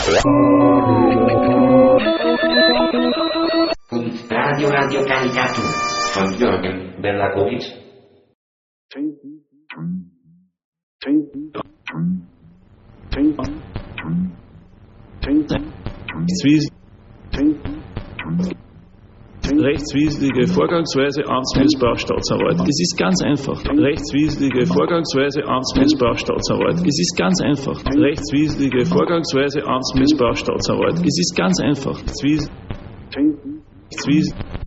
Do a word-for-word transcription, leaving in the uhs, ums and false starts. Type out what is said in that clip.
Radio Radio Caricato von Jürgen Bellakowitsch. Rechtswidrige Vorgangsweise, Amtsmissbrauch, Staatsanwalt. Es ist ganz einfach. Rechtswidrige Vorgangsweise, Amtsmissbrauch, Staatsanwalt. Es ist ganz einfach. Rechtswidrige Vorgangsweise, Amtsmissbrauch, Staatsanwalt. Es ist ganz einfach. Rechtswidrige